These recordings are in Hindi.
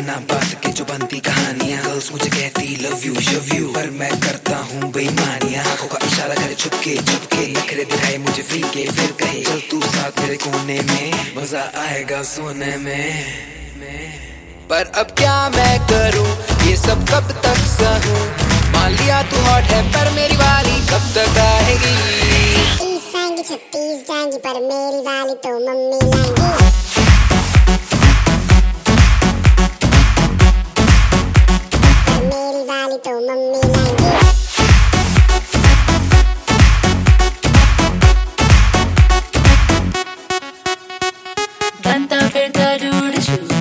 बिना बात के जो बनती कहानियां। गर्ल्स मुझे कहती लव यू पर मैं करता हूँ बेईमानियां। आंखों का इशारा करे छुपके नखरे दिखाए मुझे फीके, फिर कहे चल तू साथ मेरे कोने में, मजा आएगा सोने में। पर अब क्या मैं करूँ, ये सब कब तक सहूँ। मान लिया तू हॉट है पर मेरी वाली कब तक आएगी। 30 आएंगी 36 जाएंगी पर मेरी वाली तो मम्मी लाएंगी। तो मम्मी लाएंगी। बनता फिरता रूड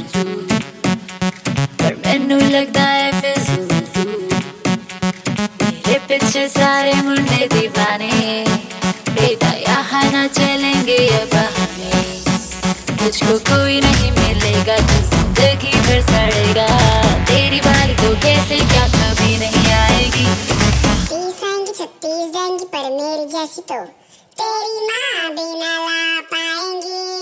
पर मैनू लगदा है फिजूल। मेरे पीछे सारे मुंडे दीवाने, बेटा यहाँ ना चलेंगे ये बहाने। तुझको कोई नहीं मिलेगा तो जिंदगी भर सड़ेगा। तेरी बारी तो कैसे क्या कभी नहीं आएगी। 30 आएंगी 36 जाएंगी पर मेरी जैसी तो तेरी माँ भी ना ला पाएंगी।